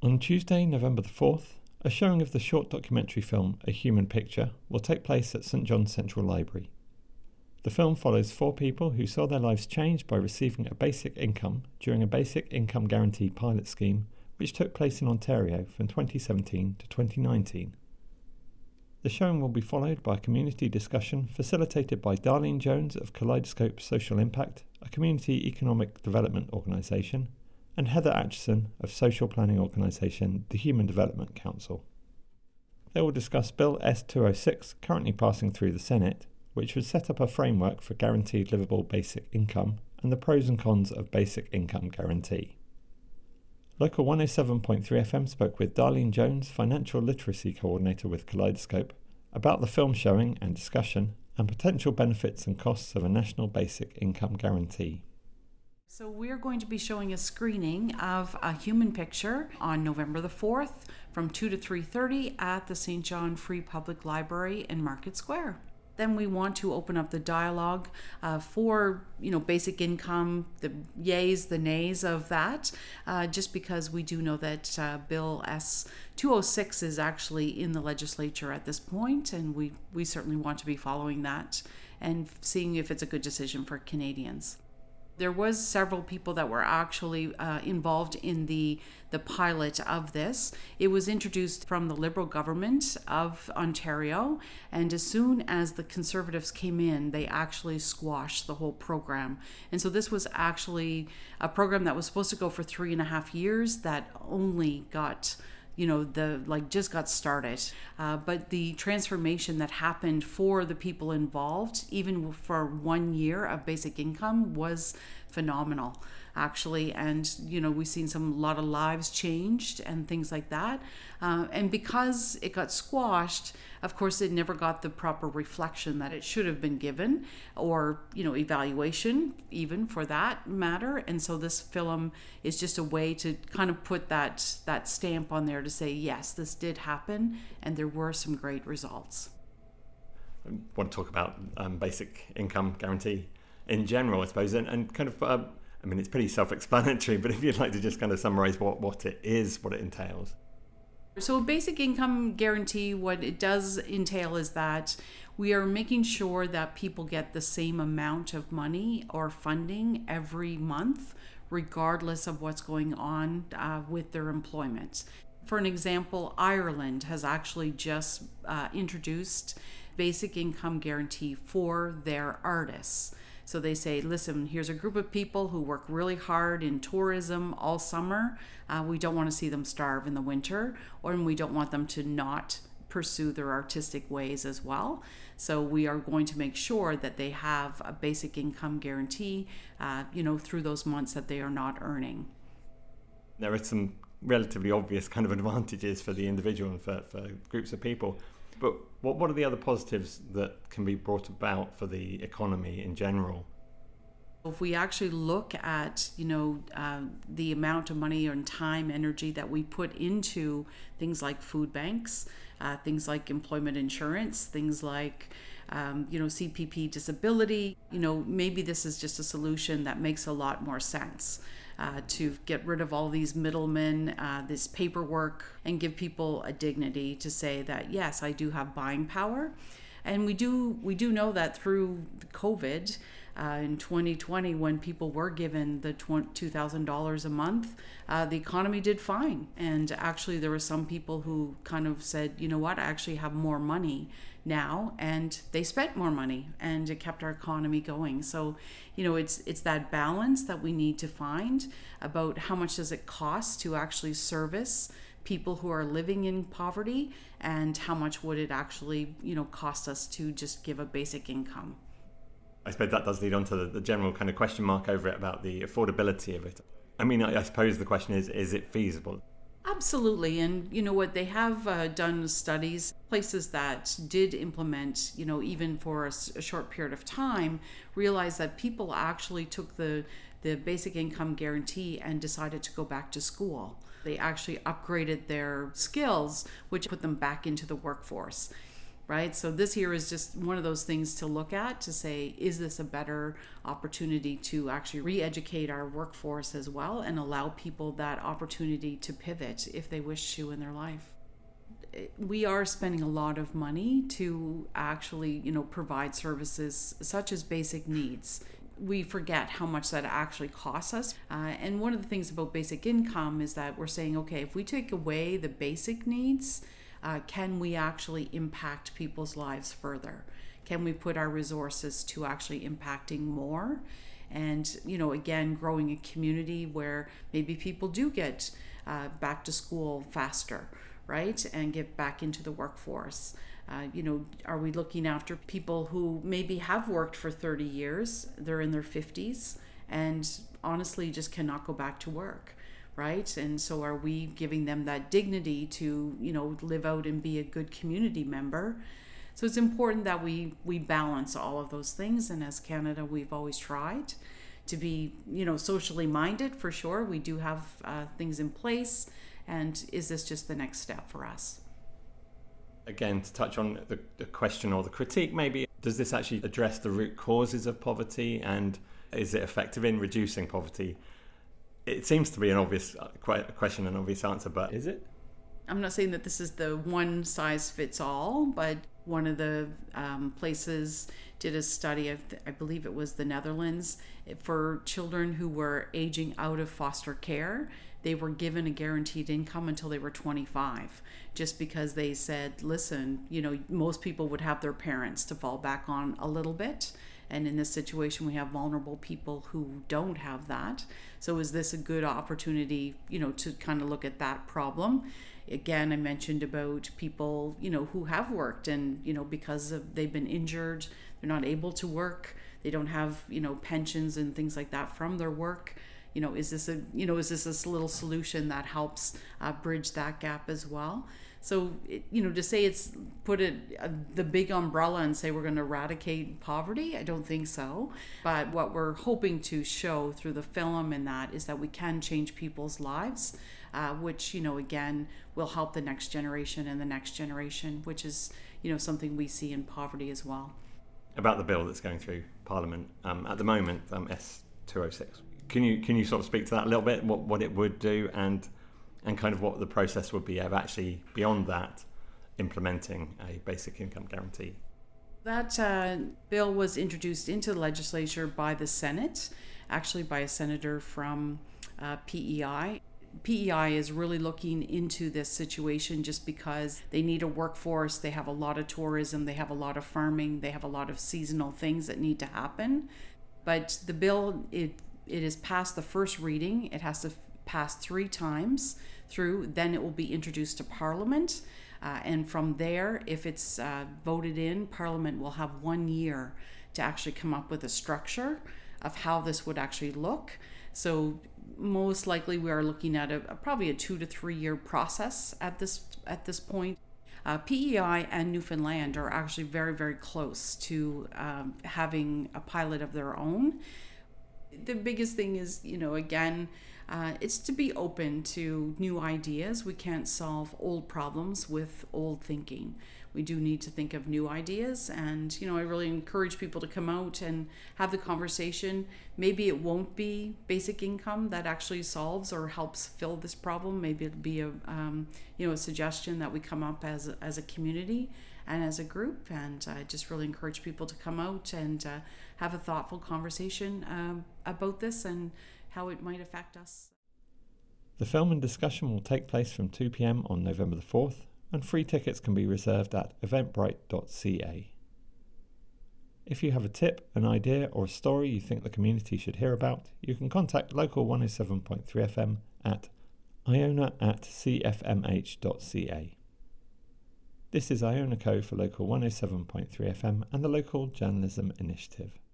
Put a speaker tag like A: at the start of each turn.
A: On Tuesday, November the 4th, a showing of the short documentary film A Human Picture will take place at St John's Central Library. The film follows 4 people who saw their lives changed by receiving a basic income during a basic income guarantee pilot scheme which took place in Ontario from 2017 to 2019. The showing will be followed by a community discussion facilitated by Darlene Jones of Kaleidoscope Social Impact, a community economic development organisation, and Heather Atchison of social planning organisation The Human Development Council. They will discuss Bill S-206 currently passing through the Senate, which would set up a framework for guaranteed livable basic income and the pros and cons of basic income guarantee. Local 107.3 FM spoke with Darlene Jones, Financial Literacy Coordinator with Kaleidoscope, about the film showing and discussion and potential benefits and costs of a national basic income guarantee.
B: So we're going to be showing a screening of A Human Picture on November the 4th from 2 to 3:30 at the St. John Free Public Library in Market Square. Then we want to open up the dialogue for, basic income, the yays, the nays of that, just because we do know that Bill S-206 is actually in the legislature at this point, and we certainly want to be following that and seeing if it's a good decision for Canadians. There was several people that were actually involved in the pilot of this. It was introduced from the Liberal government of Ontario, and as soon as the Conservatives came in, they actually squashed the whole program. And so this was actually a program that was supposed to go for 3.5 years that only got just got started. But the transformation that happened for the people involved, even for 1 year of basic income, was phenomenal, actually. And, we've seen a lot of lives changed and things like that. And because it got squashed, of course, it never got the proper reflection that it should have been given, or, evaluation, even for that matter. And so this film is just a way to kind of put that stamp on there to say, yes, this did happen, and there were some great results.
A: I want to talk about basic income guarantee in general, I suppose, and kind of, it's pretty self-explanatory, but if you'd like to just kind of summarize what it is, what it entails.
B: So a basic income guarantee, what it does entail is that we are making sure that people get the same amount of money or funding every month, regardless of what's going on with their employment. For an example, Ireland has actually just introduced basic income guarantee for their artists. So they say, listen, here's a group of people who work really hard in tourism all summer. We don't want to see them starve in the winter, and we don't want them to not pursue their artistic ways as well. So we are going to make sure that they have a basic income guarantee, through those months that they are not earning.
A: There are some relatively obvious kind of advantages for the individual and for groups of people. But what are the other positives that can be brought about for the economy in general?
B: If we actually look at, the amount of money and time, energy that we put into things like food banks, things like employment insurance, things like, CPP disability, maybe this is just a solution that makes a lot more sense. To get rid of all these middlemen, this paperwork, and give people a dignity to say that, yes, I do have buying power. And we do know that through COVID in 2020, when people were given the $2,000 a month, the economy did fine. And actually there were some people who kind of said, you know what, I actually have more money now, and they spent more money, and it kept our economy going. So, it's that balance that we need to find about how much does it cost to actually service people who are living in poverty, and how much would it actually, cost us to just give a basic income.
A: I suppose that does lead on to the general kind of question mark over it about the affordability of it. I suppose the question is it feasible?
B: Absolutely. And what they have done studies, places that did implement, even for a short period of time, realized that people actually took the basic income guarantee and decided to go back to school. They actually upgraded their skills, which put them back into the workforce. right? So this here is just one of those things to look at to say, is this a better opportunity to actually re-educate our workforce as well and allow people that opportunity to pivot if they wish to in their life? We are spending a lot of money to actually, provide services such as basic needs. We forget how much that actually costs us. And one of the things about basic income is that we're saying, okay, if we take away the basic needs, can we actually impact people's lives further? Can we put our resources to actually impacting more? And, again, growing a community where maybe people do get back to school faster, right? And get back into the workforce. Are we looking after people who maybe have worked for 30 years, they're in their 50s, and honestly just cannot go back to work? Right? And so are we giving them that dignity to, live out and be a good community member? So it's important that we balance all of those things. And as Canada, we've always tried to be, socially minded for sure. We do have things in place. And is this just the next step for us?
A: Again, to touch on the question or the critique, maybe, does this actually address the root causes of poverty, and is it effective in reducing poverty? It seems to be an obvious question, an obvious answer, but is it?
B: I'm not saying that this is the one size fits all, but one of the places did a study of, I believe it was the Netherlands, for children who were aging out of foster care. They were given a guaranteed income until they were 25, just because they said, listen, most people would have their parents to fall back on a little bit. And in this situation, we have vulnerable people who don't have that. So is this a good opportunity, to kind of look at that problem? Again, I mentioned about people, who have worked and, because they've been injured, they're not able to work. They don't have, pensions and things like that from their work. Is this a little solution that helps bridge that gap as well? So, to say it's put the big umbrella and say we're going to eradicate poverty, I don't think so. But what we're hoping to show through the film and that is that we can change people's lives, which, again, will help the next generation and the next generation, which is, something we see in poverty as well.
A: About the bill that's going through Parliament at the moment, S206. Can you sort of speak to that a little bit, what it would do and kind of what the process would be of actually, beyond that, implementing a basic income guarantee?
B: That bill was introduced into the legislature by the Senate, actually by a senator from PEI. PEI is really looking into this situation just because they need a workforce. They have a lot of tourism, they have a lot of farming, they have a lot of seasonal things that need to happen. But the bill, it is past the first reading. It has to pass 3 times through, then it will be introduced to Parliament. And from there, if it's voted in, Parliament will have 1 year to actually come up with a structure of how this would actually look. So most likely we are looking at probably a 2 to 3 year process at this point. PEI and Newfoundland are actually very, very close to having a pilot of their own. The biggest thing is, again, it's to be open to new ideas. We can't solve old problems with old thinking. We do need to think of new ideas, and I really encourage people to come out and have the conversation. Maybe it won't be basic income that actually solves or helps fill this problem. Maybe it'll be a suggestion that we come up as a community and as a group, and I just really encourage people to come out and have a thoughtful conversation about this and how it might affect us.
A: The film and discussion will take place from 2 p.m. on November the 4th, and free tickets can be reserved at eventbrite.ca. If you have a tip, an idea, or a story you think the community should hear about, you can contact Local 107.3 FM at iona@cfmh.ca. This is Iona Co for Local 107.3 FM and the Local Journalism Initiative.